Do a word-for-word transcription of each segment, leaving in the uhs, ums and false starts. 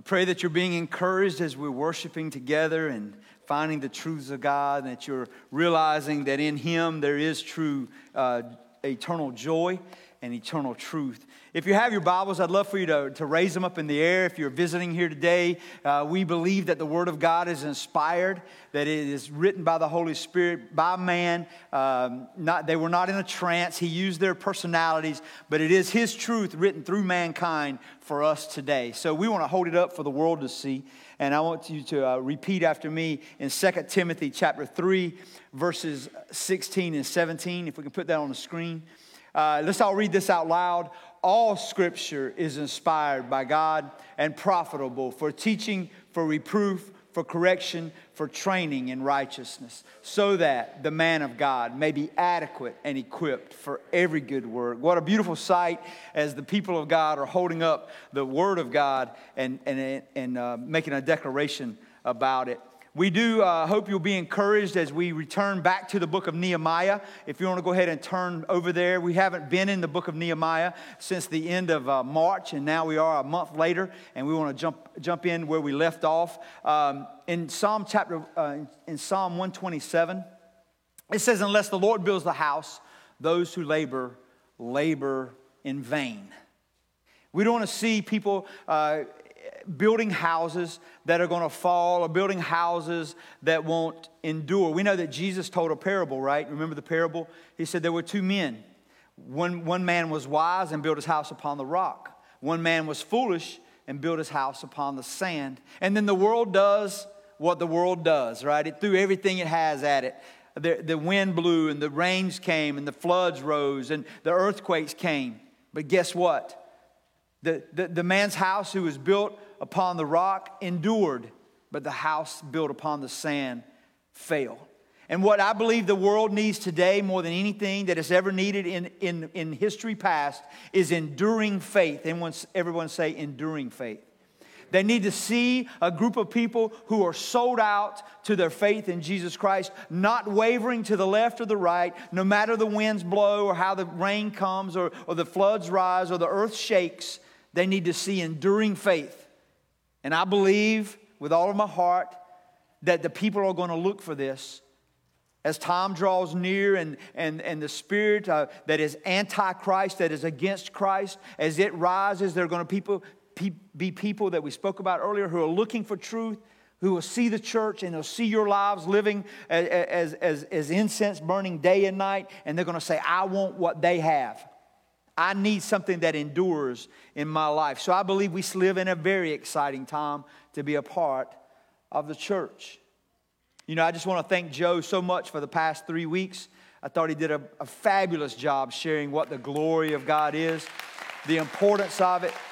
pray that you're being encouraged as we're worshiping together and finding the truths of God, and that you're realizing that in Him there is true uh, eternal joy and eternal truth. If you have your Bibles, I'd love for you to, to raise them up in the air. If you're visiting here today, uh, we believe that the Word of God is inspired, that it is written by the Holy Spirit, by man. Um, not, they were not in a trance. He used their personalities, but it is His truth written through mankind for us today. So we want to hold it up for the world to see. And I want you to uh, repeat after me in Second Timothy chapter three, verses sixteen and seventeen. If we can put that on the screen. Uh, let's all read this out loud. All Scripture is inspired by God and profitable for teaching, for reproof, for correction, for training in righteousness, so that the man of God may be adequate and equipped for every good work. What a beautiful sight as the people of God are holding up the Word of God and, and, and uh, making a declaration about it. We do uh, hope you'll be encouraged as we return back to the book of Nehemiah. If you want to go ahead and turn over there. We haven't been in the book of Nehemiah since the end of uh, March, and now we are a month later, and we want to jump jump in where we left off. Um, in Psalm chapter, uh, in Psalm one twenty-seven, it says, "Unless the Lord builds the house, those who labor, labor in vain." We don't want to see people Uh, building houses that are going to fall, or building houses that won't endure. We know that Jesus told a parable, right? Remember the parable? He said there were two men. One, one man was wise and built his house upon the rock. One man was foolish and built his house upon the sand. And then the world does what the world does, right? It threw everything it has at it. The, the wind blew and the rains came and the floods rose and the earthquakes came. But guess what? The, the, the man's house who was built upon the rock endured, but the house built upon the sand failed. And what I believe the world needs today more than anything that has ever needed in, in, in history past is enduring faith. Everyone, everyone say enduring faith. They need to see a group of people who are sold out to their faith in Jesus Christ, not wavering to the left or the right, no matter the winds blow or how the rain comes or, or the floods rise or the earth shakes. They need to see enduring faith. And I believe with all of my heart that the people are going to look for this as time draws near, and, and, and the spirit uh, that is anti-Christ, that is against Christ, as it rises, there are going to people, pe- be people that we spoke about earlier who are looking for truth, who will see the church and they'll see your lives living as, as, as, as incense burning day and night, and they're going to say, I want what they have. I need something that endures in my life. So I believe we live in a very exciting time to be a part of the church. You know, I just want to thank Joe so much for the past three weeks. I thought he did a, a fabulous job sharing what the glory of God is, the importance of it,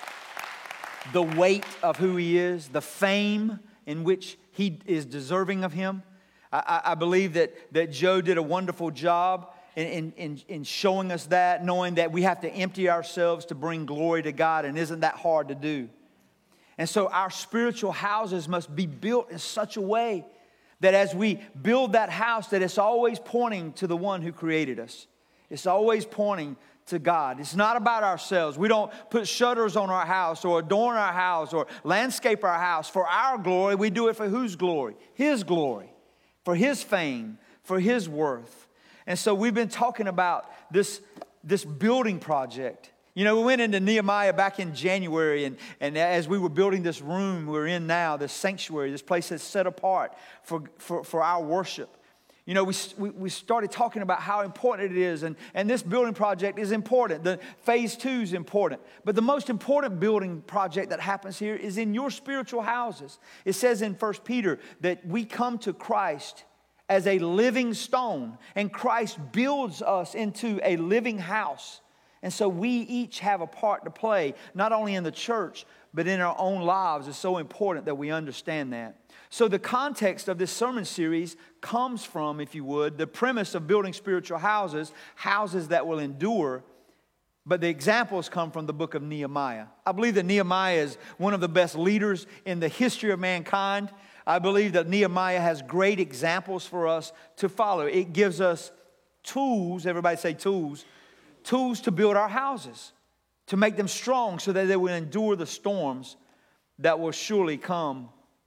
the weight of who He is, the fame in which He is deserving of Him. I, I believe that, that Joe did a wonderful job In, in, in showing us that, knowing that we have to empty ourselves to bring glory to God, and isn't that hard to do? And so our spiritual houses must be built in such a way that as we build that house, that it's always pointing to the one who created us. It's always pointing to God. It's not about ourselves. We don't put shutters on our house or adorn our house or landscape our house for our glory. We do it for whose glory? His glory, for His fame, for His worth. And so we've been talking about this, this building project. You know, we went into Nehemiah back in January, and, and as we were building this room we're in now, this sanctuary, this place that's set apart for, for, for our worship. You know, we, we, we started talking about how important it is, and, and this building project is important. The phase two is important. But the most important building project that happens here is in your spiritual houses. It says in First Peter that we come to Christ as a living stone, and Christ builds us into a living house. And so we each have a part to play, not only in the church, but in our own lives. It's so important that we understand that. So the context of this sermon series comes from, if you would, the premise of building spiritual houses, houses that will endure. But the examples come from the book of Nehemiah. I believe that Nehemiah is one of the best leaders in the history of mankind. I believe that Nehemiah has great examples for us to follow. It gives us tools, everybody say tools, tools to build our houses, to make them strong so that they will endure the storms that will surely come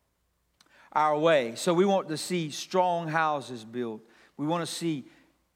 our way. So we want to see strong houses built. We want to see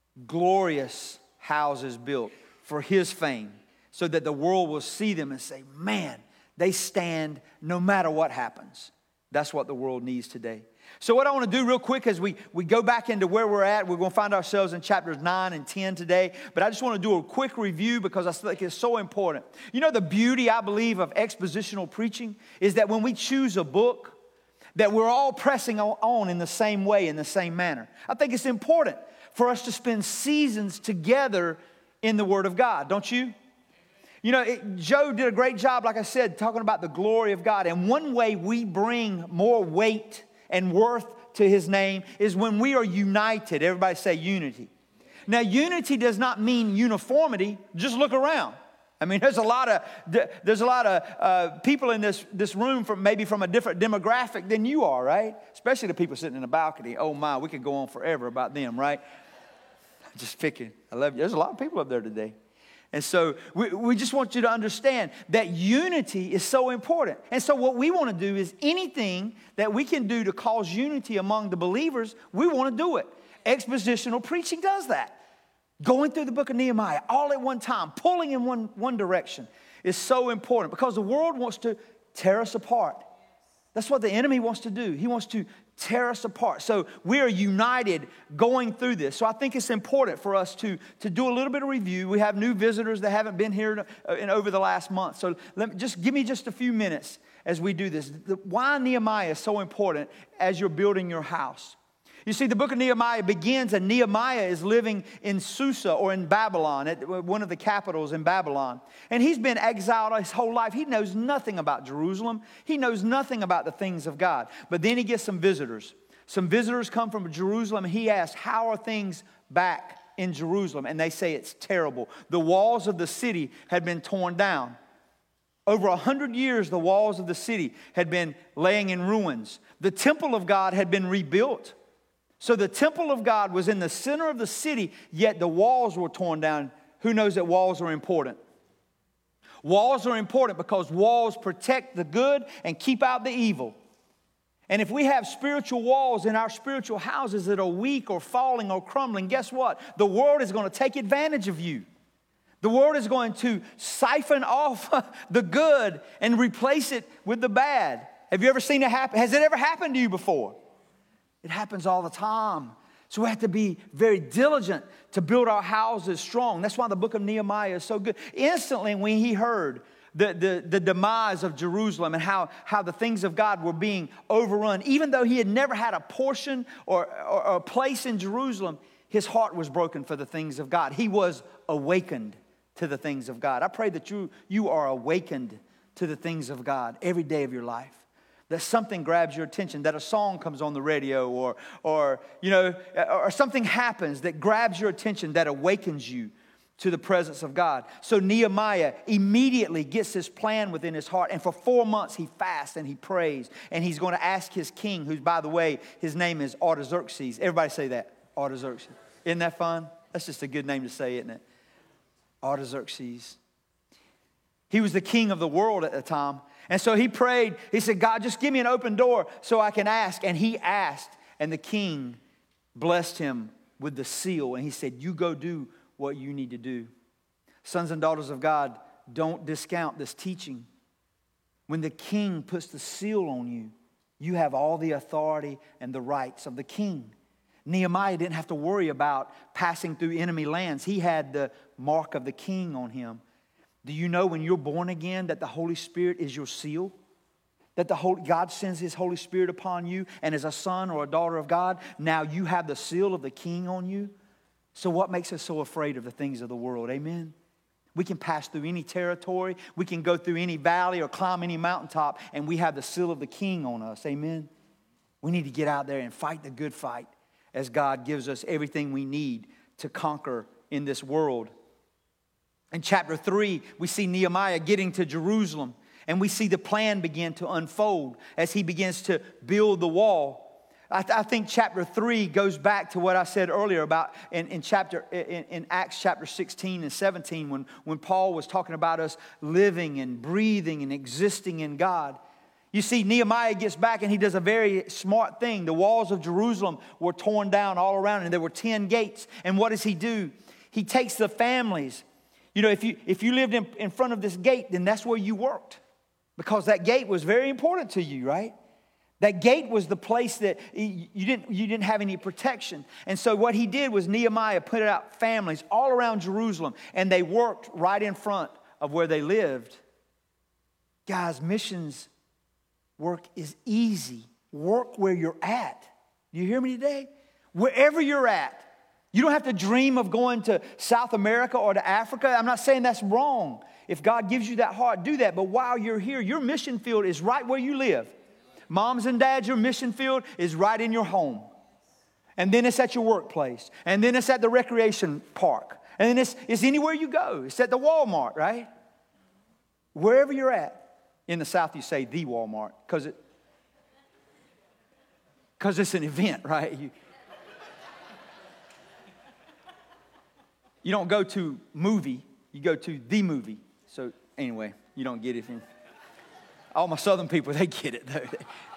glorious houses built for His fame, so that the world will see them and say, man, they stand no matter what happens. That's what the world needs today. So what I want to do real quick as we, we go back into where we're at, we're going to find ourselves in chapters nine and ten today. But I just want to do a quick review because I think it's so important. You know, the beauty, I believe, of expositional preaching is that when we choose a book, that we're all pressing on in the same way, in the same manner. I think it's important for us to spend seasons together in the Word of God, don't you? You know, it, Joe did a great job, like I said, talking about the glory of God. And one way we bring more weight and worth to His name is when we are united. Everybody say unity. Now, unity does not mean uniformity. Just look around. I mean, there's a lot of there's a lot of uh, people in this this room from maybe from a different demographic than you are, right? Especially the people sitting in the balcony. Oh my, we could go on forever about them, right? I'm just picking. I love you. There's a lot of people up there today. And so we, we just want you to understand that unity is so important. And so what we want to do is anything that we can do to cause unity among the believers, we want to do it. Expositional preaching does that. Going through the book of Nehemiah all at one time, pulling in one, one direction is so important because the world wants to tear us apart. That's what the enemy wants to do. He wants to tear us apart. So we are united going through this. So I think it's important for us to, to do a little bit of review. We have new visitors that haven't been here in, in over the last month. So let me, just give me just a few minutes as we do this. The, why Nehemiah is so important as you're building your house. You see, the book of Nehemiah begins, and Nehemiah is living in Susa or in Babylon, at one of the capitals in Babylon. And he's been exiled his whole life. He knows nothing about Jerusalem. He knows nothing about the things of God. But then he gets some visitors. Some visitors come from Jerusalem, and he asks, how are things back in Jerusalem? And they say it's terrible. The walls of the city had been torn down. Over a hundred years, the walls of the city had been laying in ruins. The temple of God had been rebuilt. So the temple of God was in the center of the city, yet the walls were torn down. Who knows that walls are important? Walls are important because walls protect the good and keep out the evil. And if we have spiritual walls in our spiritual houses that are weak or falling or crumbling, guess what? The world is going to take advantage of you. The world is going to siphon off the good and replace it with the bad. Have you ever seen it happen? Has it ever happened to you before? It happens all the time. So we have to be very diligent to build our houses strong. That's why the book of Nehemiah is so good. Instantly when he heard the, the, the demise of Jerusalem and how, how the things of God were being overrun, even though he had never had a portion or, or, or a place in Jerusalem, his heart was broken for the things of God. He was awakened to the things of God. I pray that you, you are awakened to the things of God every day of your life. That something grabs your attention, that a song comes on the radio or, or, you know, or something happens that grabs your attention, that awakens you to the presence of God. So Nehemiah immediately gets this plan within his heart. And for four months he fasts and he prays. And he's going to ask his king, who's, by the way, his name is Artaxerxes. Everybody say that, Artaxerxes. Isn't that fun? That's just a good name to say, isn't it? Artaxerxes. He was the king of the world at the time. And so he prayed. He said, God, just give me an open door so I can ask. And he asked. And the king blessed him with the seal. And he said, you go do what you need to do. Sons and daughters of God, don't discount this teaching. When the king puts the seal on you, you have all the authority and the rights of the king. Nehemiah didn't have to worry about passing through enemy lands. He had the mark of the king on him. Do you know when you're born again that the Holy Spirit is your seal? That the Holy, God sends His Holy Spirit upon you, and as a son or a daughter of God, now you have the seal of the King on you. So what makes us so afraid of the things of the world? Amen? We can pass through any territory. We can go through any valley or climb any mountaintop, and we have the seal of the King on us. Amen? We need to get out there and fight the good fight as God gives us everything we need to conquer in this world. In chapter three, we see Nehemiah getting to Jerusalem, and we see the plan begin to unfold as he begins to build the wall. I, th- I think chapter three goes back to what I said earlier about in, in chapter in, in Acts chapter sixteen and seventeen when, when Paul was talking about us living and breathing and existing in God. You see, Nehemiah gets back and he does a very smart thing. The walls of Jerusalem were torn down all around, and there were ten gates. And what does he do? He takes the families. You know, if you if you lived in, in front of this gate, then that's where you worked, because that gate was very important to you, right? That gate was the place that you didn't, you didn't have any protection. And so what he did was Nehemiah put out families all around Jerusalem, and they worked right in front of where they lived. Guys, missions work is easy. Work where you're at. Do you hear me today? Wherever you're at. You don't have to dream of going to South America or to Africa. I'm not saying that's wrong. If God gives you that heart, do that. But while you're here, your mission field is right where you live. Moms and dads, your mission field is right in your home. And then it's at your workplace. And then it's at the recreation park. And then it's, it's anywhere you go. It's at the Walmart, right? Wherever you're at. In the South, you say the Walmart because it, because it's an event, right? You, you don't go to movie, you go to the movie. So anyway, you don't get it. All my Southern people, they get it though.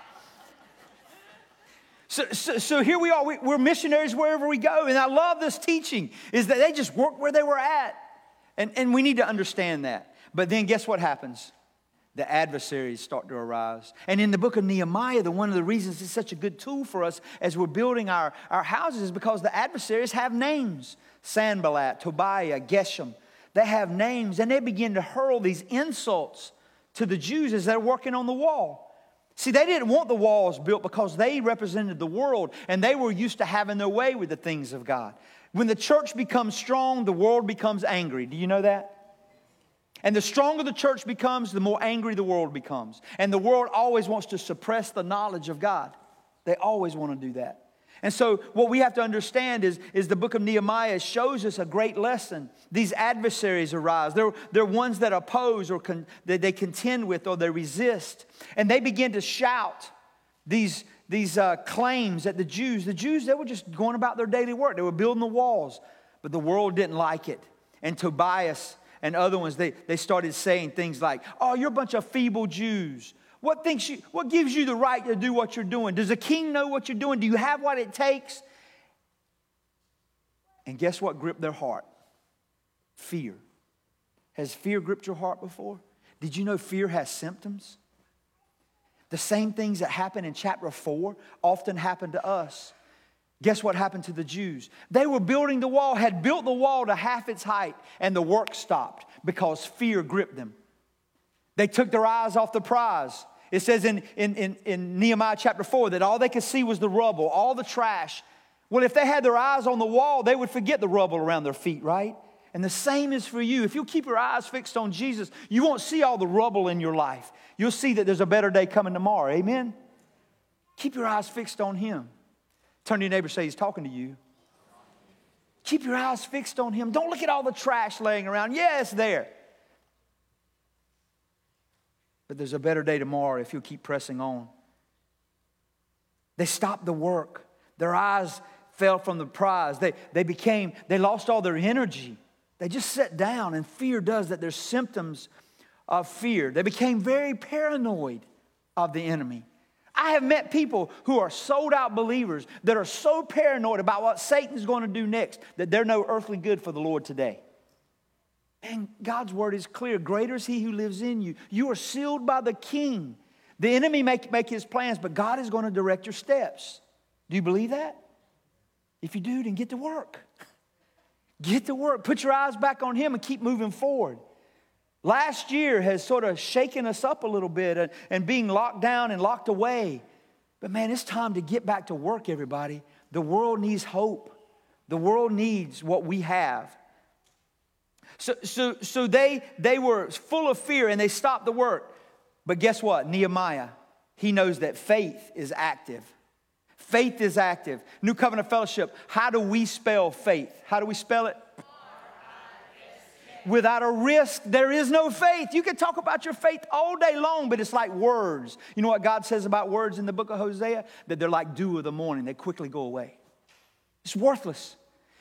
So, so, so here we are. We, we're missionaries wherever we go. And I love this teaching, is that they just worked where they were at. And, and we need to understand that. But then guess what happens? The adversaries start to arise. And in the book of Nehemiah, the one of the reasons it's such a good tool for us as we're building our, our houses is because the adversaries have names. Sanballat, Tobiah, Geshem. They have names, and they begin to hurl these insults to the Jews as they're working on the wall. See, they didn't want the walls built because they represented the world, and they were used to having their way with the things of God. When the church becomes strong, the world becomes angry. Do you know that? And the stronger the church becomes, the more angry the world becomes. And the world always wants to suppress the knowledge of God. They always want to do that. And so what we have to understand is, is the book of Nehemiah shows us a great lesson. These adversaries arise. They're, they're ones that oppose or con, that they contend with or they resist. And they begin to shout these, these uh, claims at the Jews. The Jews, they were just going about their daily work. They were building the walls. But the world didn't like it. And Tobias and other ones, they, they started saying things like, oh, you're a bunch of feeble Jews. What thinks you, what gives you the right to do what you're doing? Does a king know what you're doing? Do you have what it takes? And guess what gripped their heart? Fear. Has fear gripped your heart before? Did you know fear has symptoms? The same things that happen in chapter four often happen to us. Guess what happened to the Jews? They were building the wall, had built the wall to half its height, and the work stopped because fear gripped them. They took their eyes off the prize. It says in, in, in, in Nehemiah chapter four that all they could see was the rubble, all the trash. Well, if they had their eyes on the wall, they would forget the rubble around their feet, right? And the same is for you. If you keep your eyes fixed on Jesus, you won't see all the rubble in your life. You'll see that there's a better day coming tomorrow. Amen? Keep your eyes fixed on Him. Turn to your neighbor and say, He's talking to you. Keep your eyes fixed on Him. Don't look at all the trash laying around. Yeah, it's there. But there's a better day tomorrow if you'll keep pressing on. They stopped the work. Their eyes fell from the prize. They, they became, they lost all their energy. They just sat down, and fear does that. There's symptoms of fear. They became very paranoid of the enemy. I have met people who are sold out believers that are so paranoid about what Satan's going to do next that they're no earthly good for the Lord today. And God's word is clear. Greater is He who lives in you. You are sealed by the King. The enemy may make his plans, but God is going to direct your steps. Do you believe that? If you do, then get to work. Get to work. Put your eyes back on Him and keep moving forward. Last year has sort of shaken us up a little bit and, and being locked down and locked away. But man, it's time to get back to work, everybody. The world needs hope. The world needs what we have. So, so, so they, they were full of fear and they stopped the work. But guess what? Nehemiah, he knows that faith is active. Faith is active. New Covenant Fellowship, how do we spell faith? How do we spell it? Without a risk, there is no faith. You can talk about your faith all day long, but it's like words. You know what God says about words in the book of Hosea? That they're like dew of the morning. They quickly go away. It's worthless.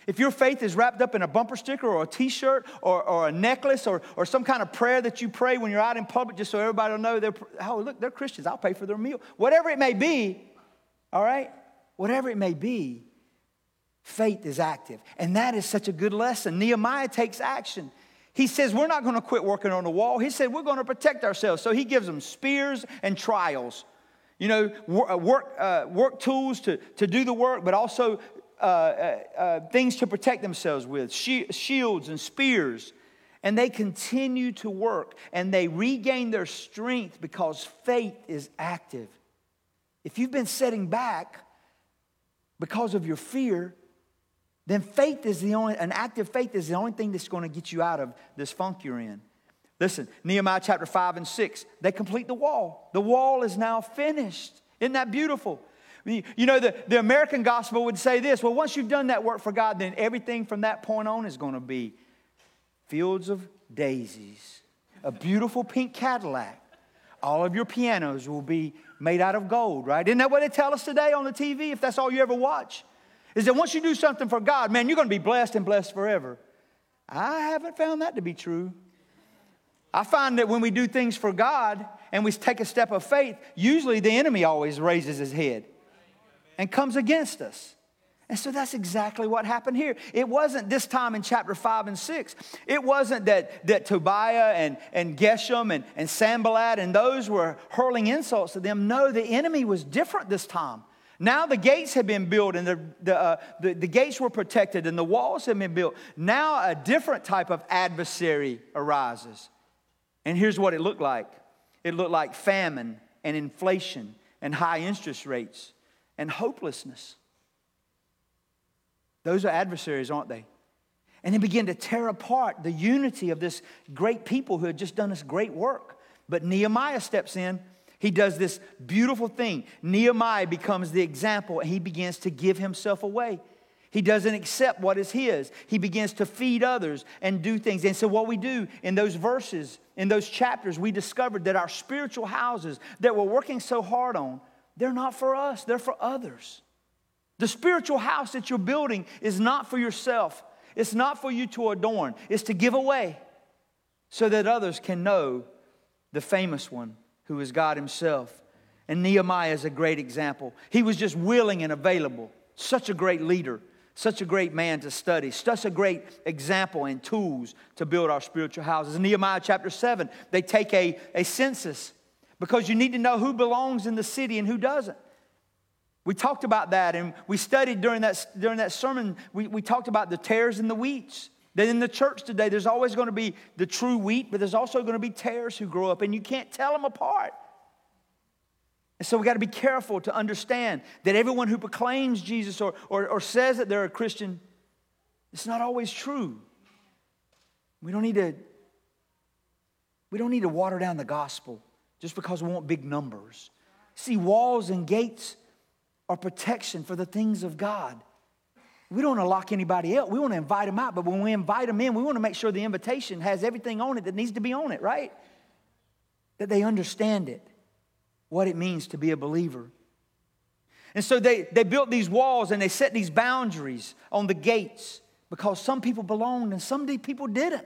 If your faith is wrapped up in a bumper sticker or a t-shirt or, or a necklace or, or some kind of prayer that you pray when you're out in public just so everybody will know, they're, oh, look, they're Christians. I'll pay for their meal. Whatever it may be, all right? Whatever it may be, faith is active. And that is such a good lesson. Nehemiah takes action. He says, we're not going to quit working on the wall. He said, we're going to protect ourselves. So he gives them spears and trials. You know, work, uh, work tools to, to do the work, but also uh, uh, uh, things to protect themselves with, shields and spears. And they continue to work, and they regain their strength because faith is active. If you've been setting back because of your fear, then faith is the only, an active faith is the only thing that's going to get you out of this funk you're in. Listen, Nehemiah chapter five and six, they complete the wall. The wall is now finished. Isn't that beautiful? You know, the, the American gospel would say this, well, once you've done that work for God, then everything from that point on is going to be fields of daisies, a beautiful pink Cadillac. All of your pianos will be made out of gold, right? Isn't that what they tell us today on the T V, if that's all you ever watch? Is that once you do something for God, man, you're going to be blessed and blessed forever. I haven't found that to be true. I find that when we do things for God and we take a step of faith, usually the enemy always raises his head and comes against us. And so that's exactly what happened here. It wasn't this time in chapter five and six. It wasn't that, that Tobiah and, and Geshem and, and Sanballat and those were hurling insults to them. No, the enemy was different this time. Now the gates had been built and the, the, uh, the, the gates were protected and the walls had been built. Now a different type of adversary arises. And here's what it looked like. It looked like famine and inflation and high interest rates and hopelessness. Those are adversaries, aren't they? And they begin to tear apart the unity of this great people who had just done this great work. But Nehemiah steps in. He does this beautiful thing. Nehemiah becomes the example, and he begins to give himself away. He doesn't accept what is his. He begins to feed others and do things. And so what we do in those verses, in those chapters, we discovered that our spiritual houses that we're working so hard on, they're not for us. They're for others. The spiritual house that you're building is not for yourself. It's not for you to adorn. It's to give away so that others can know the famous one who is God himself. And Nehemiah is a great example. He was just willing and available. Such a great leader. Such a great man to study. Such a great example and tools to build our spiritual houses. In Nehemiah chapter seven, they take a, a census because you need to know who belongs in the city and who doesn't. We talked about that and we studied during that, during that sermon, we, we talked about the tares and the wheats. That in the church today, there's always going to be the true wheat, but there's also going to be tares who grow up and you can't tell them apart. And so we got to be careful to understand that everyone who proclaims Jesus or, or, or says that they're a Christian, it's not always true. We don't need to, we don't need to water down the gospel just because we want big numbers. See, walls and gates are protection for the things of God. We don't want to lock anybody out. We want to invite them out. But when we invite them in, we want to make sure the invitation has everything on it that needs to be on it, right? That they understand it. What it means to be a believer. And so they, they built these walls and they set these boundaries on the gates because some people belonged and some people didn't.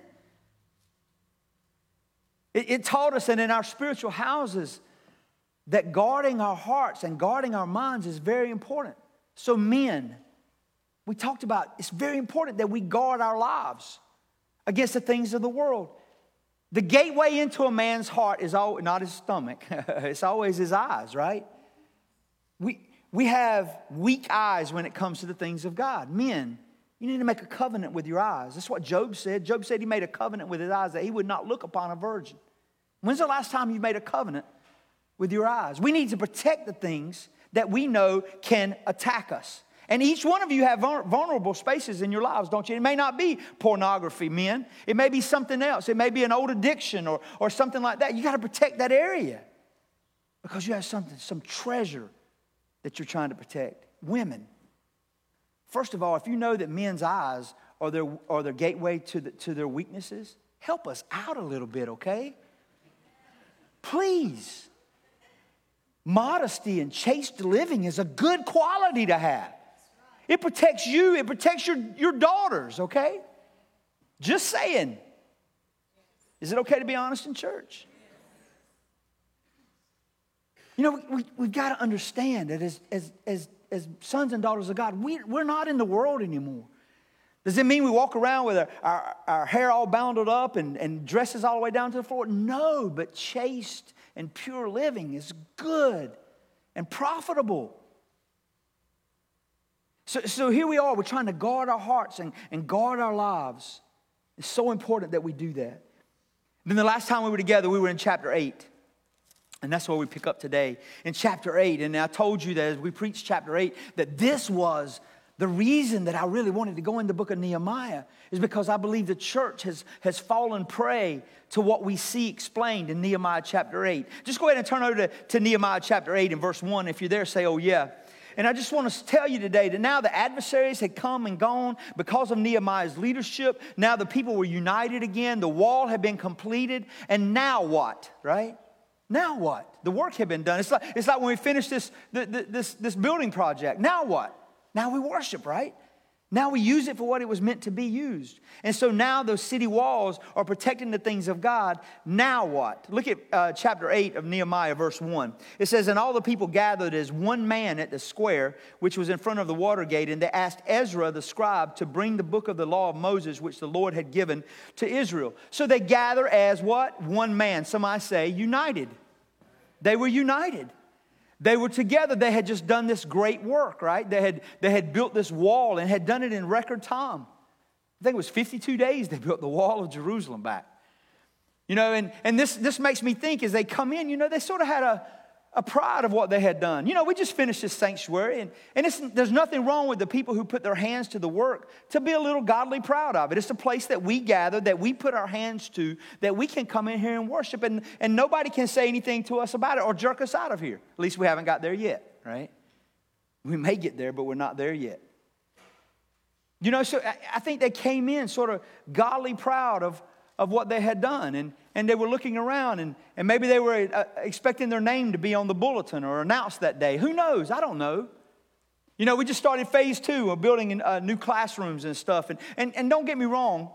It, it taught us that in our spiritual houses that guarding our hearts and guarding our minds is very important. So men, we talked about it's very important that we guard our lives against the things of the world. The gateway into a man's heart is always, not his stomach. It's always his eyes, right? We, we have weak eyes when it comes to the things of God. Men, you need to make a covenant with your eyes. That's what Job said. Job said he made a covenant with his eyes that he would not look upon a virgin. When's the last time you made a covenant with your eyes? We need to protect the things that we know can attack us. And each one of you have vulnerable spaces in your lives, don't you? It may not be pornography, men. It may be something else. It may be an old addiction or, or something like that. You got to protect that area because you have something, some treasure that you're trying to protect. Women, first of all, if you know that men's eyes are their, are their gateway to, the, to their weaknesses, help us out a little bit, okay? Please. Modesty and chaste living is a good quality to have. It protects you. It protects your, your daughters, okay? Just saying. Is it okay to be honest in church? You know, we, we've got to understand that as, as, as, as sons and daughters of God, we, we're not in the world anymore. Does it mean we walk around with our, our, our hair all bounded up and, and dresses all the way down to the floor? No, but chaste and pure living is good and profitable. So, so here we are. We're trying to guard our hearts and, and guard our lives. It's so important that we do that. Then the last time we were together, we were in chapter eight. And that's where we pick up today, in chapter eight. And I told you that as we preached chapter eight, that this was the reason that I really wanted to go in the book of Nehemiah, is because I believe the church has, has fallen prey to what we see explained in Nehemiah chapter eight. Just go ahead and turn over to, to Nehemiah chapter eight and verse one. If you're there, say, oh yeah. And I just want to tell you today that now the adversaries had come and gone because of Nehemiah's leadership. Now the people were united again. The wall had been completed. And now what, right? Now what? The work had been done. It's like, it's like when we finished this, this, this building project. Now what? Now we worship, right? Now we use it for what it was meant to be used. And so now those city walls are protecting the things of God. Now what? Look at uh, chapter eight of Nehemiah, verse one. It says, and all the people gathered as one man at the square, which was in front of the water gate, and they asked Ezra the scribe to bring the book of the law of Moses, which the Lord had given to Israel. So they gather as what? One man. Some I say united. They were united. They were together. They had just done this great work, right? They had, they had built this wall and had done it in record time. I think it was fifty-two days they built the wall of Jerusalem back. You know, and, and this, this makes me think as they come in, you know, they sort of had a, a pride of what they had done. You know, we just finished this sanctuary, and, and it's, there's nothing wrong with the people who put their hands to the work to be a little godly proud of it. It's a place that we gather, that we put our hands to, that we can come in here and worship, and, and nobody can say anything to us about it or jerk us out of here. At least we haven't got there yet, right? We may get there, but we're not there yet. You know, so I, I think they came in sort of godly proud of of what they had done. And, and they were looking around, and, and maybe they were uh, expecting their name to be on the bulletin or announced that day. Who knows? I don't know. You know, we just started phase two of building uh, new classrooms and stuff. And, and, and don't get me wrong,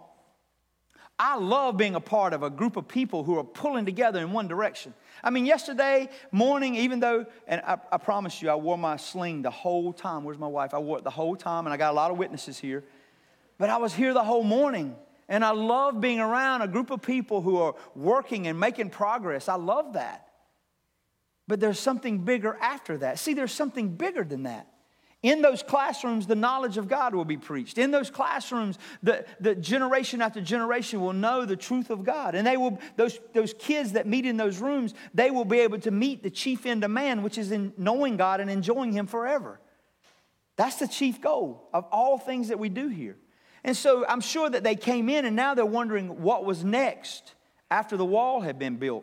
I love being a part of a group of people who are pulling together in one direction. I mean, yesterday morning, even though, and I, I promise you, I wore my sling the whole time. Where's my wife? I wore it the whole time, and I got a lot of witnesses here. But I was here the whole morning. And I love being around a group of people who are working and making progress. I love that. But there's something bigger after that. See, there's something bigger than that. In those classrooms, the knowledge of God will be preached. In those classrooms, the, the generation after generation will know the truth of God. And they will, those, those kids that meet in those rooms, they will be able to meet the chief end of man, which is in knowing God and enjoying Him forever. That's the chief goal of all things that we do here. And so I'm sure that they came in, and now they're wondering what was next after the wall had been built.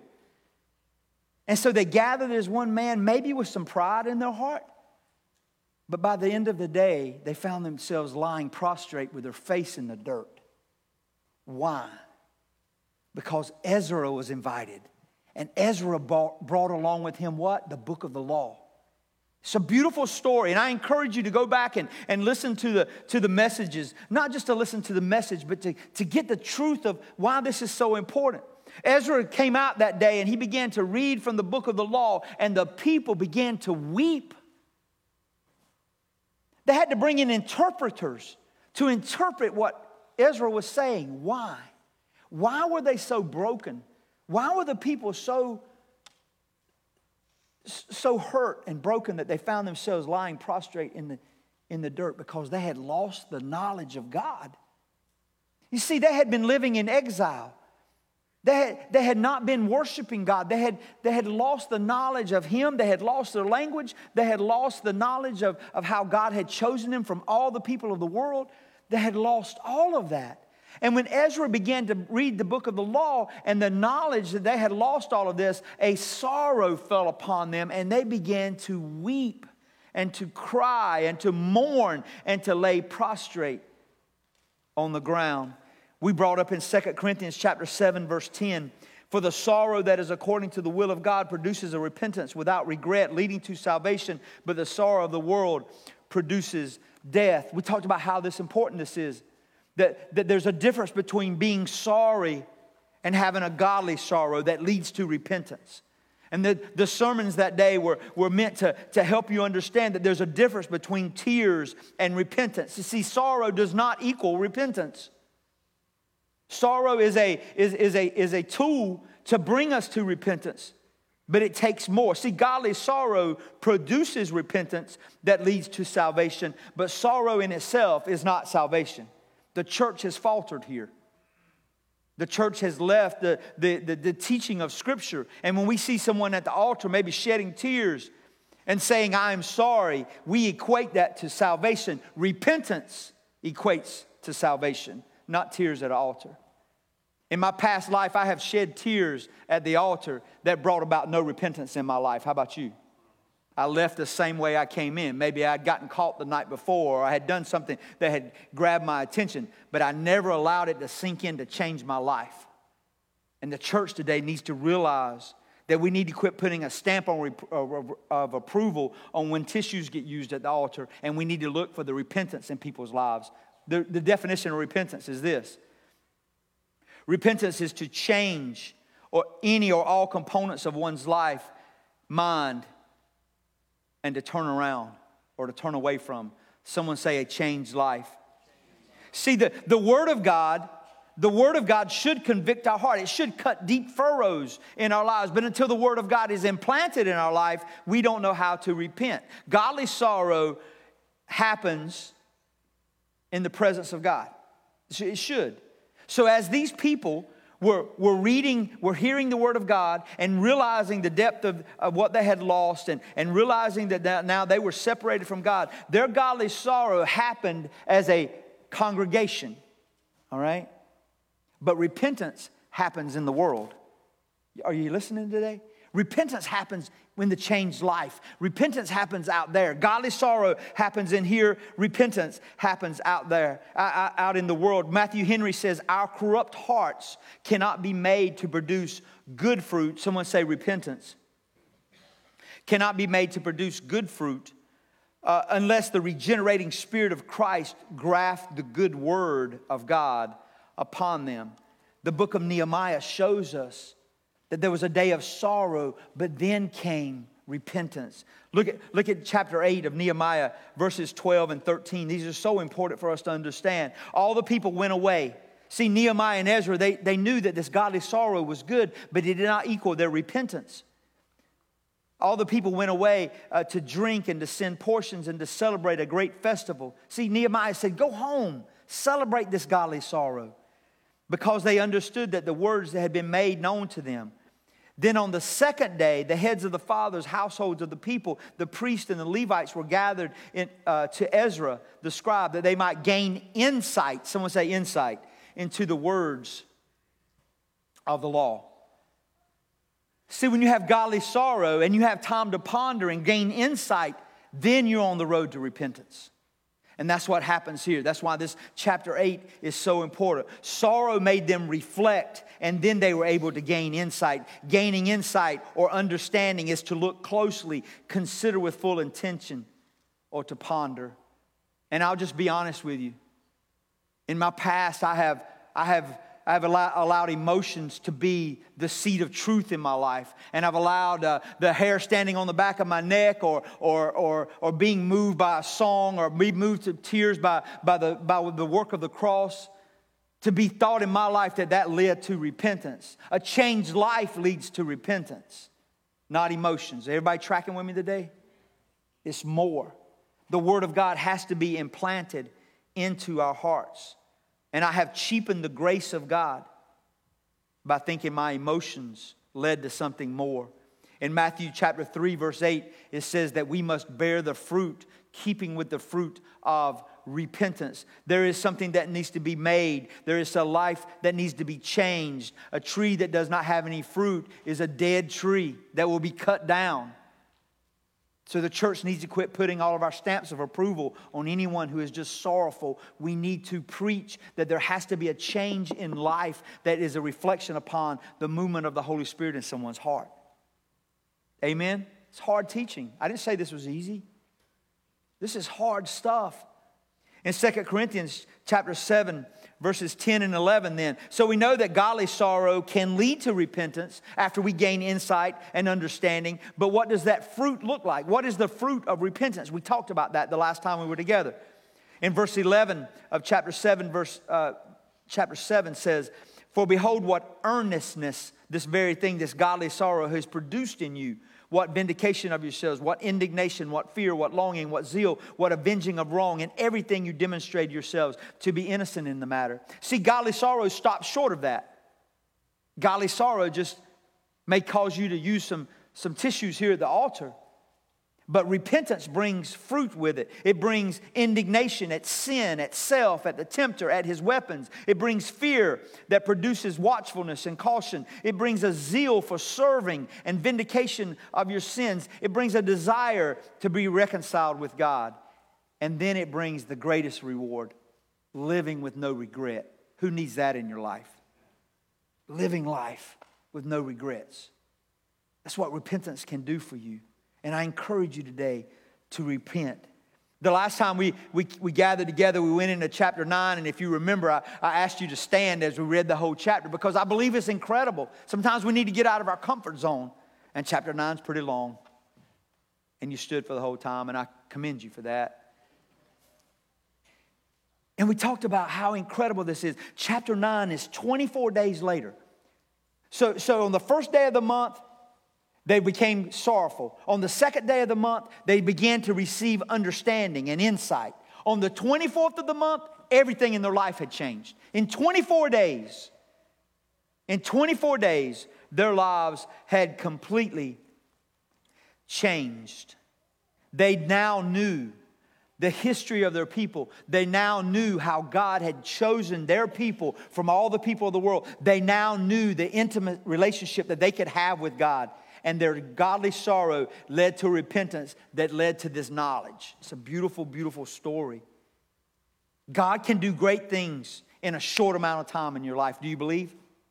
And so they gathered as one man, maybe with some pride in their heart. But by the end of the day, they found themselves lying prostrate with their face in the dirt. Why? Because Ezra was invited. And Ezra brought, brought along with him what? The book of the law. It's a beautiful story, and I encourage you to go back and, and listen to the, to the messages. Not just to listen to the message, but to, to get the truth of why this is so important. Ezra came out that day, and he began to read from the book of the law, and the people began to weep. They had to bring in interpreters to interpret what Ezra was saying. Why? Why were they so broken? Why were the people so so hurt and broken that they found themselves lying prostrate in the, in the dirt? Because they had lost the knowledge of God. You see, they had been living in exile. They had, they had not been worshiping God. They had, they had lost the knowledge of Him. They had lost their language. They had lost the knowledge of, of how God had chosen them from all the people of the world. They had lost all of that. And when Ezra began to read the book of the law and the knowledge that they had lost all of this, a sorrow fell upon them, and they began to weep and to cry and to mourn and to lay prostrate on the ground. We brought up in Second Corinthians chapter seven, verse ten, for the sorrow that is according to the will of God produces a repentance without regret, leading to salvation, but the sorrow of the world produces death. We talked about how this important this is. That, that there's a difference between being sorry and having a godly sorrow that leads to repentance. And the, the sermons that day were, were meant to, to help you understand that there's a difference between tears and repentance. You see, sorrow does not equal repentance. Sorrow is a, is, is a, is a tool to bring us to repentance, but it takes more. See, godly sorrow produces repentance that leads to salvation, but sorrow in itself is not salvation. The church has faltered here. The church has left the, the, the, the teaching of Scripture. And when we see someone at the altar maybe shedding tears and saying, I am sorry, we equate that to salvation. Repentance equates to salvation, not tears at an altar. In my past life, I have shed tears at the altar that brought about no repentance in my life. How about you? I left the same way I came in. Maybe I'd gotten caught the night before, or I had done something that had grabbed my attention, but I never allowed it to sink in to change my life. And the church today needs to realize that we need to quit putting a stamp on rep- of approval on when tissues get used at the altar, and we need to look for the repentance in people's lives. The, the definition of repentance is this. Repentance is to change or any or all components of one's life, mind, and to turn around or to turn away from. Someone say a changed life. See, the, the Word of God, the Word of God should convict our heart. It should cut deep furrows in our lives. But until the Word of God is implanted in our life, we don't know how to repent. Godly sorrow happens in the presence of God. It should. So as these people were, were reading, were hearing the Word of God and realizing the depth of, of what they had lost and, and realizing that now they were separated from God, their godly sorrow happened as a congregation, all right? But repentance happens in the world. Are you listening today? Repentance happens in the changed life. Repentance happens out there. Godly sorrow happens in here. Repentance happens out there, uh, out in the world. Matthew Henry says, our corrupt hearts cannot be made to produce good fruit. Someone say repentance. Cannot be made to produce good fruit uh, unless the regenerating Spirit of Christ graft the good word of God upon them. The book of Nehemiah shows us that there was a day of sorrow, but then came repentance. Look at, look at chapter eight of Nehemiah, verses twelve and thirteen. These are so important for us to understand. All the people went away. See, Nehemiah and Ezra, they, they knew that this godly sorrow was good, but it did not equal their repentance. All the people went away uh, to drink and to send portions and to celebrate a great festival. See, Nehemiah said, go home, celebrate this godly sorrow, because they understood that the words that had been made known to them. Then on the second day, the heads of the fathers, households of the people, the priests and the Levites were gathered in, uh, to Ezra, the scribe, that they might gain insight, someone say insight, into the words of the law. See, when you have godly sorrow and you have time to ponder and gain insight, then you're on the road to repentance. And that's what happens here. That's why this chapter eight is so important. Sorrow made them reflect, and then they were able to gain insight. Gaining insight or understanding is to look closely, consider with full intention, or to ponder. And I'll just be honest with you. In my past, I have, I have, I have allowed, allowed emotions to be the seat of truth in my life. And I've allowed uh, the hair standing on the back of my neck or, or, or, or being moved by a song or being moved to tears by, by, the, by the work of the cross to be thought in my life that that led to repentance. A changed life leads to repentance, not emotions. Everybody tracking with me today? It's more. The Word of God has to be implanted into our hearts. And I have cheapened the grace of God by thinking my emotions led to something more. In Matthew chapter three, verse eight, it says that we must bear the fruit, keeping with the fruit of repentance. There is something that needs to be made. There is a life that needs to be changed. A tree that does not have any fruit is a dead tree that will be cut down. So the church needs to quit putting all of our stamps of approval on anyone who is just sorrowful. We need to preach that there has to be a change in life that is a reflection upon the movement of the Holy Spirit in someone's heart. Amen? It's hard teaching. I didn't say this was easy. This is hard stuff. In Second Corinthians chapter seven, verses ten and eleven then. So we know that godly sorrow can lead to repentance after we gain insight and understanding. But what does that fruit look like? What is the fruit of repentance? We talked about that the last time we were together. In verse eleven of chapter seven, verse uh, chapter seven says, for behold, what earnestness this very thing, this godly sorrow has produced in you. What vindication of yourselves, what indignation, what fear, what longing, what zeal, what avenging of wrong, and everything you demonstrate yourselves to be innocent in the matter. See, godly sorrow stops short of that. Godly sorrow just may cause you to use some, some tissues here at the altar. But repentance brings fruit with it. It brings indignation at sin, at self, at the tempter, at his weapons. It brings fear that produces watchfulness and caution. It brings a zeal for serving and vindication of your sins. It brings a desire to be reconciled with God. And then it brings the greatest reward, living with no regret. Who needs that in your life? Living life with no regrets. That's what repentance can do for you. And I encourage you today to repent. The last time we, we, we gathered together, we went into chapter nine. And if you remember, I, I asked you to stand as we read the whole chapter because I believe it's incredible. Sometimes we need to get out of our comfort zone. And chapter nine is pretty long. And you stood for the whole time, and I commend you for that. And we talked about how incredible this is. Chapter nine is twenty-four days later. So, so on the first day of the month, they became sorrowful. On the second day of the month, they began to receive understanding and insight. On the twenty-fourth of the month, everything in their life had changed. In twenty-four days, in twenty-four days, their lives had completely changed. They now knew the history of their people. They now knew how God had chosen their people from all the people of the world. They now knew the intimate relationship that they could have with God. And their godly sorrow led to repentance that led to this knowledge. It's a beautiful, beautiful story. God can do great things in a short amount of time in your life. Do you believe?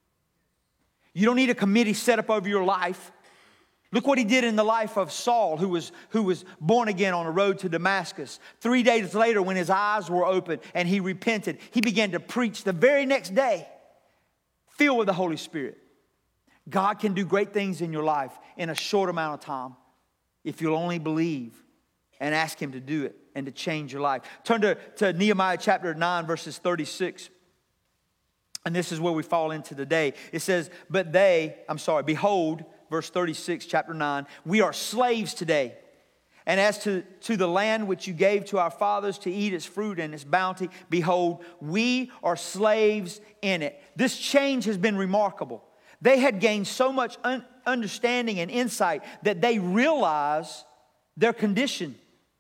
You don't need a committee set up over your life. Look what he did in the life of Saul, who was, who was born again on the road to Damascus. Three days later, when his eyes were open and he repented, he began to preach the very next day, filled with the Holy Spirit. God can do great things in your life in a short amount of time if you'll only believe and ask him to do it and to change your life. Turn to, to Nehemiah chapter nine, verses thirty-six. And this is where we fall into today. It says, but they, I'm sorry, behold, verse thirty-six, chapter nine, we are slaves today. And as to, to the land which you gave to our fathers to eat its fruit and its bounty, behold, we are slaves in it. This change has been remarkable. They had gained so much un- understanding and insight that they realize their condition.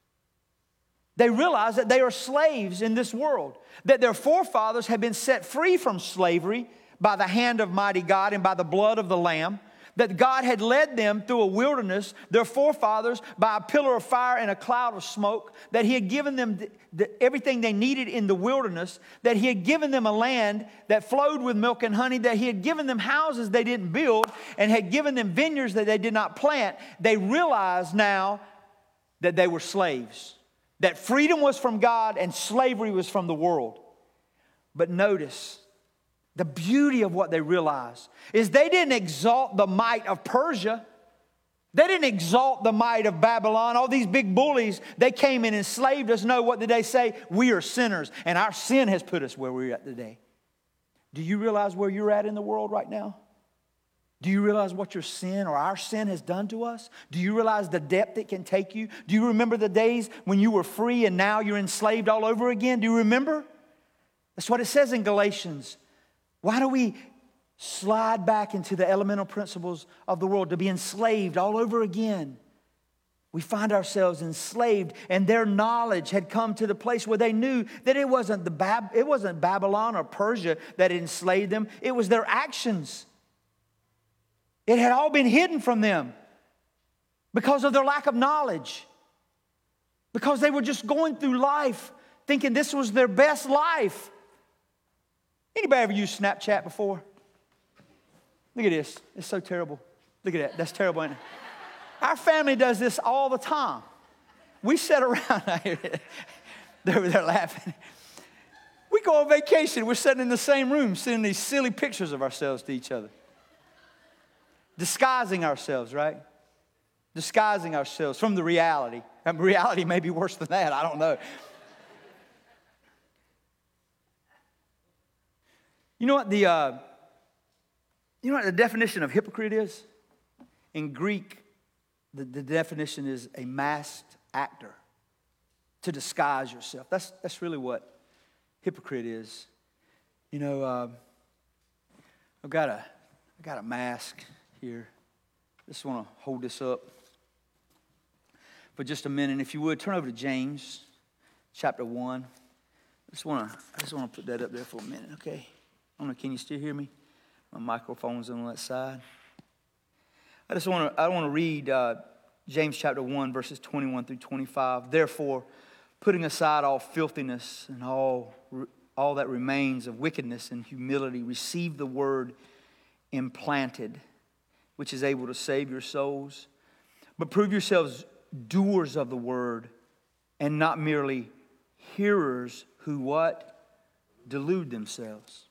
They realize that they are slaves in this world, that their forefathers had been set free from slavery by the hand of mighty God and by the blood of the Lamb, that God had led them through a wilderness, their forefathers, by a pillar of fire and a cloud of smoke, that he had given them the, the, everything they needed in the wilderness, that he had given them a land that flowed with milk and honey, that he had given them houses they didn't build, and had given them vineyards that they did not plant. They realized now that they were slaves, that freedom was from God and slavery was from the world. But notice, the beauty of what they realized is they didn't exalt the might of Persia. They didn't exalt the might of Babylon. All these big bullies, they came and enslaved us. No, what did they say? We are sinners, and our sin has put us where we're at today. Do you realize where you're at in the world right now? Do you realize what your sin or our sin has done to us? Do you realize the depth it can take you? Do you remember the days when you were free and now you're enslaved all over again? Do you remember? That's what it says in Galatians. Why do we slide back into the elemental principles of the world to be enslaved all over again? We find ourselves enslaved, and their knowledge had come to the place where they knew that it wasn't the Bab- it wasn't Babylon or Persia that enslaved them. It was their actions. It had all been hidden from them because of their lack of knowledge, because they were just going through life thinking this was their best life. Anybody ever used Snapchat before? Look at this. It's so terrible. Look at that. That's terrible, isn't it? Our family does this all the time. We sat around. They were there laughing. We go on vacation. We're sitting in the same room, sending these silly pictures of ourselves to each other. Disguising ourselves, right? Disguising ourselves from the reality. And reality may be worse than that. I don't know. You know what the uh, you know what the definition of hypocrite is? In Greek, the, the definition is a masked actor. To disguise yourself. That's that's really what hypocrite is. You know, uh, I've got a I got a mask here. Just want to hold this up for just a minute. If you would, turn over to James chapter one. I just want to I just want to put that up there for a minute, okay? I don't know, can you still hear me? My microphone's on that side. I just want to I want to read uh, James chapter one, verses twenty-one through twenty-five. Therefore, putting aside all filthiness and all, all that remains of wickedness and humility, receive the word implanted, which is able to save your souls. But prove yourselves doers of the word and not merely hearers who what? Delude themselves.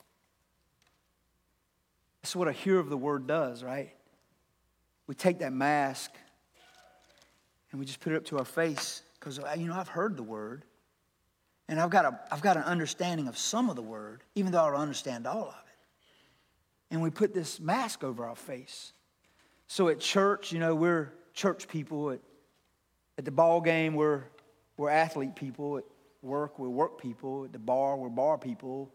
That's what a hearer of the word does, right? We take that mask and we just put it up to our face. Because, you know, I've heard the word. And I've got, a, I've got an understanding of some of the word, even though I don't understand all of it. And we put this mask over our face. So at church, you know, we're church people. At, at the ball game, we're, we're athlete people. At work, we're work people. At the bar, we're bar people.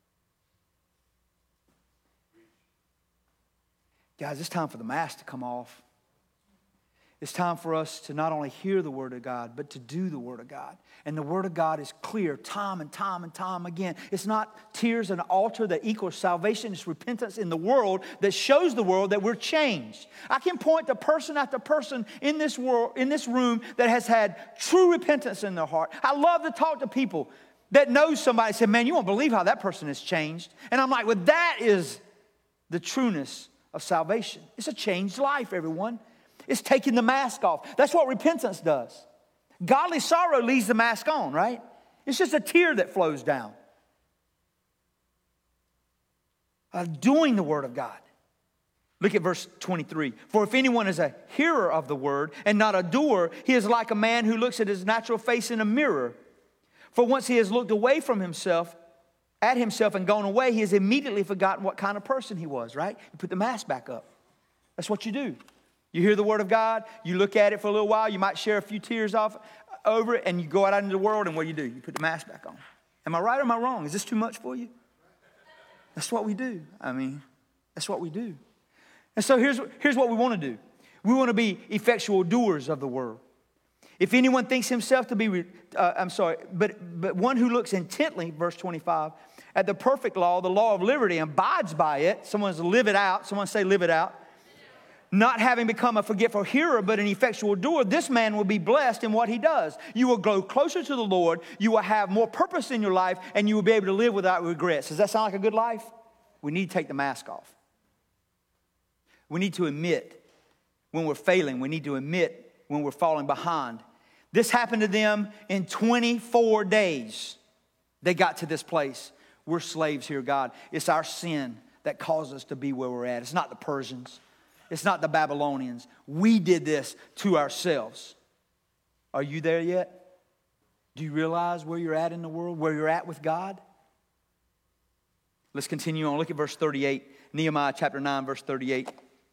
Guys, it's time for the mask to come off. It's time for us to not only hear the Word of God, but to do the Word of God. And the Word of God is clear time and time and time again. It's not tears and an altar that equals salvation. It's repentance in the world that shows the world that we're changed. I can point to person after person in this world, in this room that has had true repentance in their heart. I love to talk to people that know somebody and say, man, you won't believe how that person has changed. And I'm like, well, that is the trueness of salvation. It's a changed life, everyone. It's taking the mask off. That's what repentance does. Godly sorrow leaves the mask on, right? It's just a tear that flows down. Of doing the Word of God. Look at verse twenty-three. For if anyone is a hearer of the Word and not a doer, he is like a man who looks at his natural face in a mirror. For once he has looked away from himself, at himself and gone away, he has immediately forgotten what kind of person he was, right? You put the mask back up. That's what you do. You hear the Word of God, you look at it for a little while, you might share a few tears off over it, and you go out into the world, and what do you do? You put the mask back on. Am I right or am I wrong? Is this too much for you? That's what we do. I mean, that's what we do. And so here's, here's what we want to do. We want to be effectual doers of the Word. If anyone thinks himself to be, uh, I'm sorry, but, but one who looks intently, verse twenty-five, at the perfect law, the law of liberty, and abides by it, someone's live it out, someone say live it out, not having become a forgetful hearer, but an effectual doer, this man will be blessed in what he does. You will grow closer to the Lord. You will have more purpose in your life, and you will be able to live without regrets. Does that sound like a good life? We need to take the mask off. We need to admit when we're failing. We need to admit when we're falling behind. This happened to them in twenty-four days. They got to this place. We're slaves here, God. It's our sin that caused us to be where we're at. It's not the Persians. It's not the Babylonians. We did this to ourselves. Are you there yet? Do you realize where you're at in the world, where you're at with God? Let's continue on. Look at verse thirty-eight. Nehemiah chapter nine, verse thirty-eight.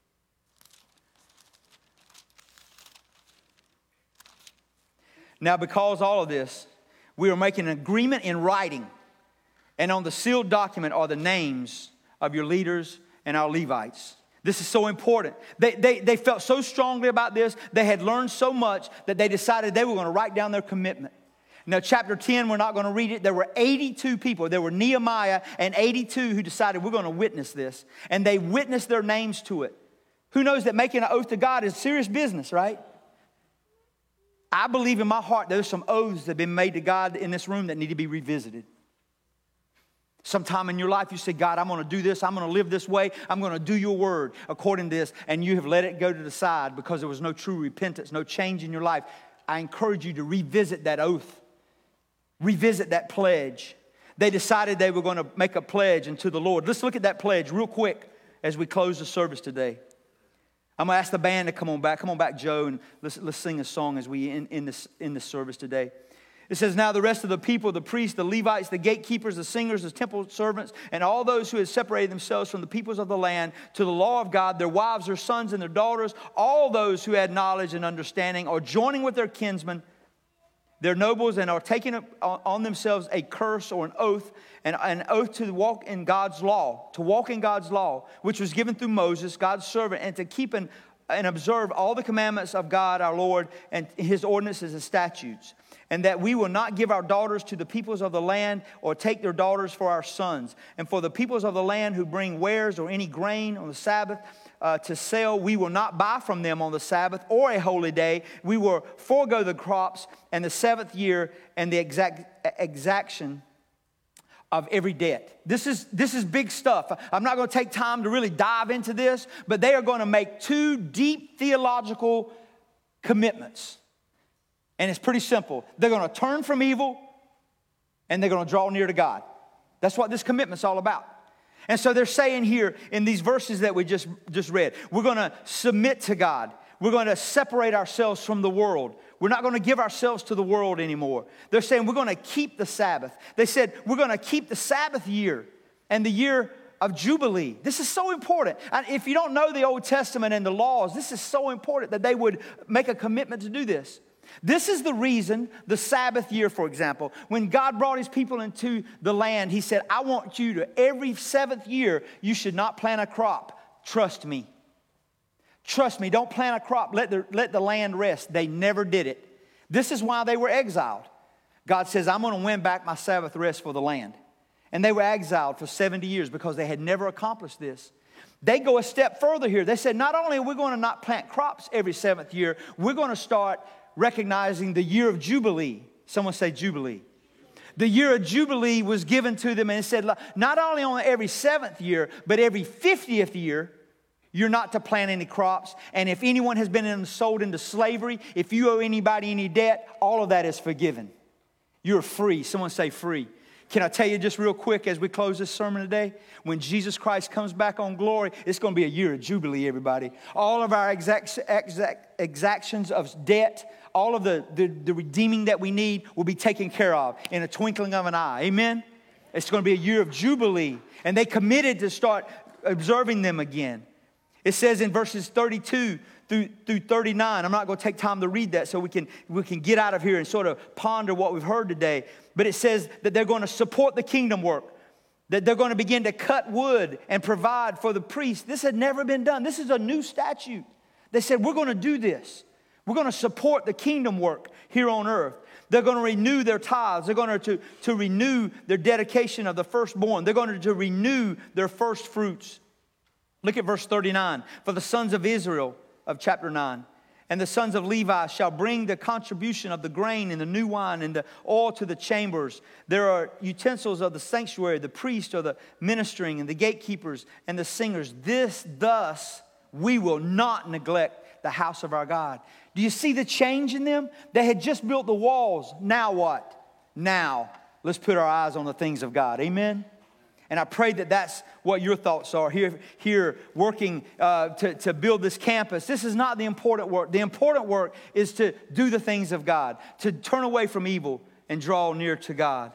Now, because all of this, we are making an agreement in writing, and on the sealed document are the names of your leaders and our Levites. This is so important. They, they, they felt so strongly about this. They had learned so much that they decided they were going to write down their commitment. Now, chapter ten, we're not going to read it. There were eighty-two people. There were Nehemiah and eighty-two who decided we're going to witness this. And they witnessed their names to it. Who knows that making an oath to God is serious business, right? I believe in my heart there's some oaths that have been made to God in this room that need to be revisited. Sometime in your life you say, God, I'm going to do this. I'm going to live this way. I'm going to do your word according to this. And you have let it go to the side because there was no true repentance, no change in your life. I encourage you to revisit that oath. Revisit that pledge. They decided they were going to make a pledge unto the Lord. Let's look at that pledge real quick as we close the service today. I'm going to ask the band to come on back. Come on back, Joe, and let's, let's sing a song as we end in this, in this service today. It says, now the rest of the people, the priests, the Levites, the gatekeepers, the singers, the temple servants, and all those who had separated themselves from the peoples of the land to the law of God, their wives, their sons, and their daughters, all those who had knowledge and understanding are joining with their kinsmen, their nobles, and are taking on themselves a curse or an oath, an, an oath to walk in God's law, to walk in God's law, which was given through Moses, God's servant, and to keep and, and observe all the commandments of God our Lord and his ordinances and statutes. And that we will not give our daughters to the peoples of the land or take their daughters for our sons. And for the peoples of the land who bring wares or any grain on the Sabbath uh, to sell, we will not buy from them on the Sabbath or a holy day. We will forego the crops and the seventh year and the exact, exaction of every debt. This is, this is big stuff. I'm not going to take time to really dive into this, but they are going to make two deep theological commitments. And it's pretty simple. They're going to turn from evil and they're going to draw near to God. That's what this commitment's all about. And so they're saying here in these verses that we just, just read, we're going to submit to God. We're going to separate ourselves from the world. We're not going to give ourselves to the world anymore. They're saying we're going to keep the Sabbath. They said we're going to keep the Sabbath year and the year of Jubilee. This is so important. And if you don't know the Old Testament and the laws, this is so important that they would make a commitment to do this. This is the reason the Sabbath year, for example, when God brought his people into the land, he said, I want you to, every seventh year, you should not plant a crop. Trust me. Trust me. Don't plant a crop. Let the, let the land rest. They never did it. This is why they were exiled. God says, I'm going to win back my Sabbath rest for the land. And they were exiled for seventy years because they had never accomplished this. They go a step further here. They said, not only are we going to not plant crops every seventh year, we're going to start recognizing the year of Jubilee. Someone say Jubilee. The year of Jubilee was given to them and it said not only on every seventh year, but every fiftieth year, you're not to plant any crops. And if anyone has been in, sold into slavery, if you owe anybody any debt, all of that is forgiven. You're free. Someone say free. Can I tell you just real quick as we close this sermon today? When Jesus Christ comes back on glory, it's going to be a year of Jubilee, everybody. All of our exact, exact, exactions of debt, all of the, the, the redeeming that we need will be taken care of in a twinkling of an eye. Amen? It's going to be a year of Jubilee. And they committed to start observing them again. It says in verses thirty-two through, through thirty-nine, I'm not going to take time to read that so we can, we can get out of here and sort of ponder what we've heard today. But it says that they're going to support the kingdom work, that they're going to begin to cut wood and provide for the priests. This had never been done. This is a new statute. They said, we're going to do this. We're going to support the kingdom work here on earth. They're going to renew their tithes. They're going to, to, to renew their dedication of the firstborn. They're going to, to renew their first fruits. Look at verse thirty-nine. For the sons of Israel of chapter nine, and the sons of Levi shall bring the contribution of the grain and the new wine and the oil to the chambers. There are utensils of the sanctuary, the priest or the ministering and the gatekeepers and the singers. This thus we will not neglect the house of our God. Do you see the change in them? They had just built the walls. Now what? Now let's put our eyes on the things of God. Amen? And I pray that that's what your thoughts are here, here working uh, to, to build this campus. This is not the important work. The important work is to do the things of God, to turn away from evil and draw near to God.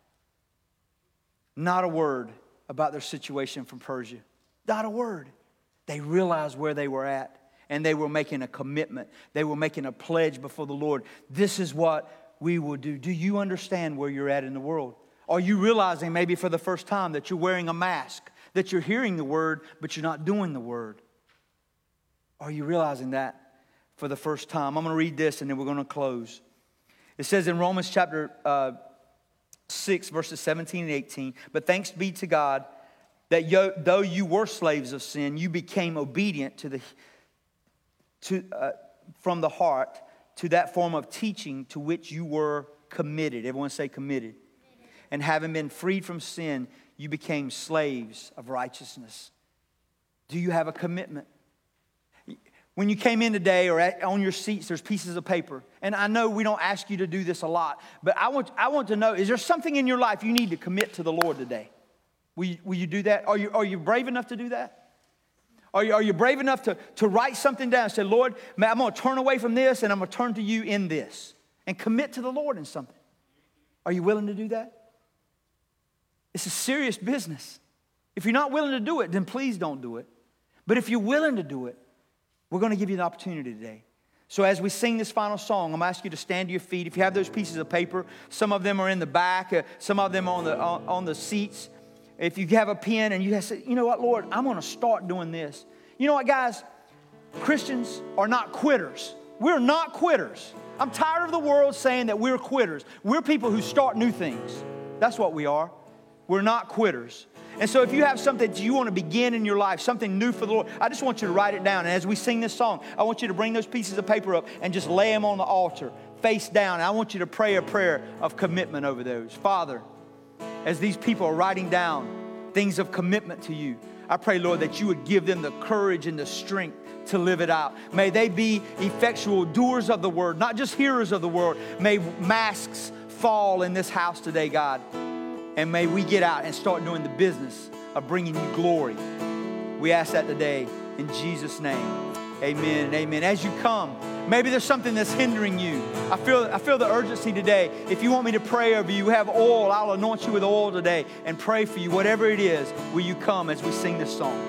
Not a word about their situation from Persia. Not a word. They realized where they were at, and they were making a commitment. They were making a pledge before the Lord. This is what we will do. Do you understand where you're at in the world? Are you realizing maybe for the first time that you're wearing a mask, that you're hearing the word, but you're not doing the word? Are you realizing that for the first time? I'm going to read this and then we're going to close. It says in Romans chapter uh, six, verses seventeen and eighteen, but thanks be to God that yo, though you were slaves of sin, you became obedient to the to uh, from the heart to that form of teaching to which you were committed. Everyone say committed. And having been freed from sin, you became slaves of righteousness. Do you have a commitment? When you came in today or at, on your seats, there's pieces of paper. And I know we don't ask you to do this a lot, but I want, I want to know, is there something in your life you need to commit to the Lord today? Will you, will you do that? Are you, are you brave enough to do that? Are you, are you brave enough to, to write something down and say, Lord, man, I'm going to turn away from this and I'm going to turn to you in this and commit to the Lord in something? Are you willing to do that? It's a serious business. If you're not willing to do it, then please don't do it. But if you're willing to do it, we're going to give you the opportunity today. So as we sing this final song, I'm going to ask you to stand to your feet. If you have those pieces of paper, some of them are in the back, uh, some of them are on the, on, on the seats. If you have a pen and you have said, you know what, Lord, I'm going to start doing this. You know what, guys? Christians are not quitters. We're not quitters. I'm tired of the world saying that we're quitters. We're people who start new things. That's what we are. We're not quitters. And so if you have something that you want to begin in your life, something new for the Lord, I just want you to write it down. And as we sing this song, I want you to bring those pieces of paper up and just lay them on the altar, face down. And I want you to pray a prayer of commitment over those. Father, as these people are writing down things of commitment to you, I pray, Lord, that you would give them the courage and the strength to live it out. May they be effectual doers of the word, not just hearers of the word. May masks fall in this house today, God. And may we get out and start doing the business of bringing you glory. We ask that today in Jesus' name. Amen and amen. As you come, maybe there's something that's hindering you. I feel, I feel the urgency today. If you want me to pray over you, have oil. I'll anoint you with oil today and pray for you. Whatever it is, will you come as we sing this song?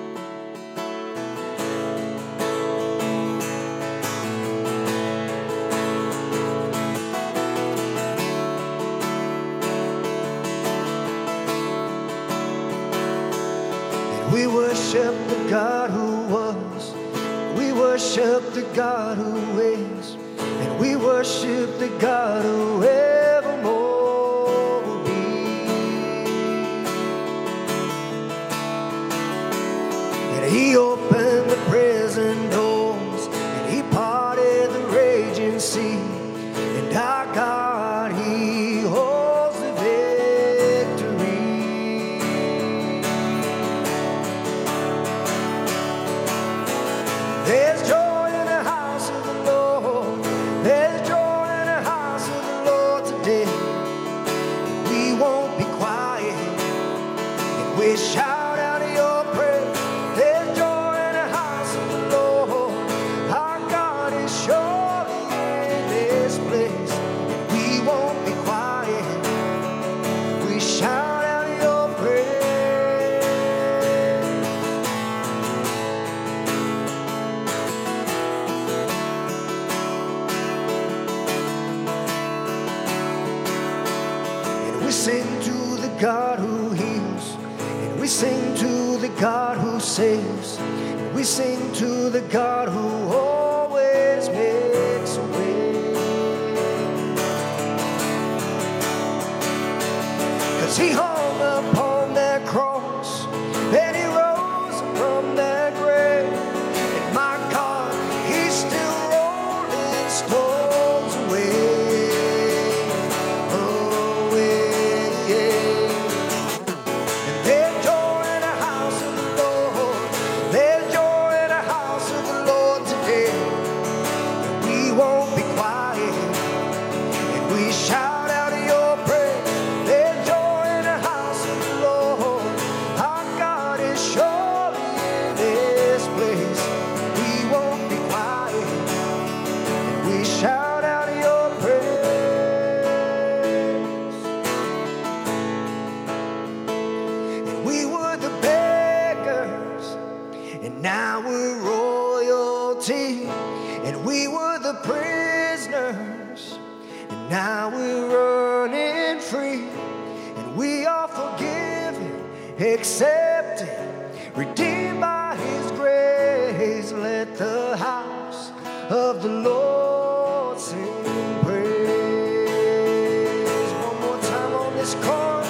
We worship the God who was. We worship the God who is. And we worship the God who evermore will be. And he opened the prison doors. And he parted the raging sea. And our God, he holds the victory. There's joy in the house of the Lord. There's joy in the house of the Lord today. We won't be quiet. And we shout out your praise. There's joy in the house of the Lord. Our God is surely in this place. And we won't be quiet. We shout out your praise. We sing to the God who heals, and we sing to the God who saves, and we sing to the God who always makes a way. 'Cause he hung upon that cross, and he rose from that grave, and my God, he's still rolling stones away. Now we're royalty, and we were the prisoners, and now we're running free, and we are forgiven, accepted, redeemed by his grace. Let the house of the Lord sing praise. One more time on this chorus.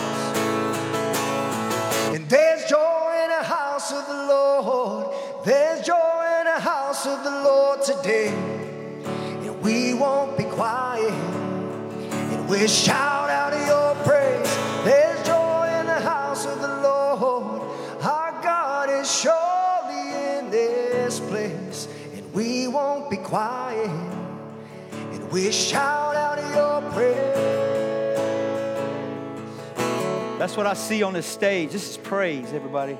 And there's joy in the house of the Lord. There's joy in the house of the Lord today. And we won't be quiet. And we'll shout out your praise. There's joy in the house of the Lord. Our God is surely in this place. And we won't quiet, and we shout out your praise. That's what I see on this stage. This is praise, everybody.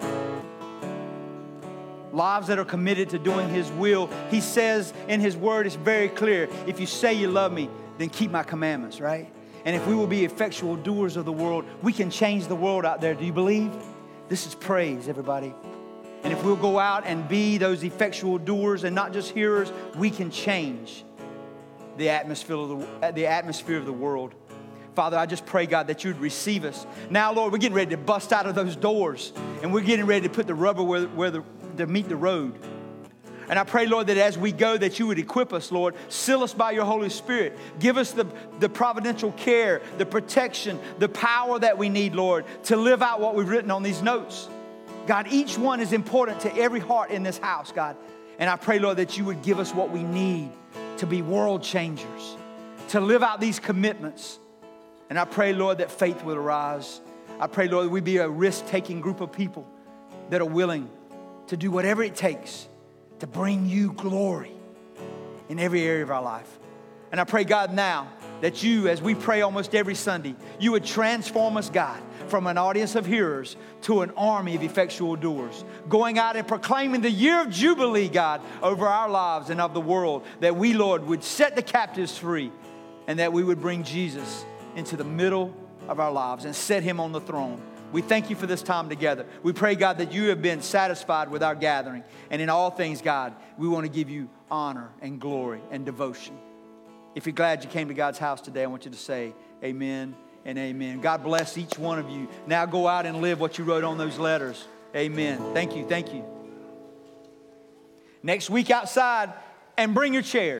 Lives that are committed to doing His will. He says in His word, it's very clear, if you say you love me, then keep my commandments, right? And if we will be effectual doers of the world, we can change the world out there. Do you believe? This is praise, everybody. And if we'll go out and be those effectual doers and not just hearers, we can change the atmosphere of the, the atmosphere of the world. Father, I just pray, God, that you'd receive us. Now, Lord, we're getting ready to bust out of those doors, and we're getting ready to put the rubber where, where the, to meet the road. And I pray, Lord, that as we go, that you would equip us, Lord. Seal us by your Holy Spirit. Give us the, the providential care, the protection, the power that we need, Lord, to live out what we've written on these notes. God, each one is important to every heart in this house, God. And I pray, Lord, that you would give us what we need to be world changers, to live out these commitments. And I pray, Lord, that faith would arise. I pray, Lord, that we be a risk-taking group of people that are willing to do whatever it takes to bring you glory in every area of our life. And I pray, God, now that you, as we pray almost every Sunday, you would transform us, God, from an audience of hearers to an army of effectual doers, going out and proclaiming the year of Jubilee, God, over our lives and of the world, that we, Lord, would set the captives free and that we would bring Jesus into the middle of our lives and set him on the throne. We thank you for this time together. We pray, God, that you have been satisfied with our gathering. And in all things, God, we want to give you honor and glory and devotion. If you're glad you came to God's house today, I want you to say amen and amen. God bless each one of you. Now go out and live what you wrote on those letters. Amen. Thank you. Thank you. Next week outside, and bring your chair.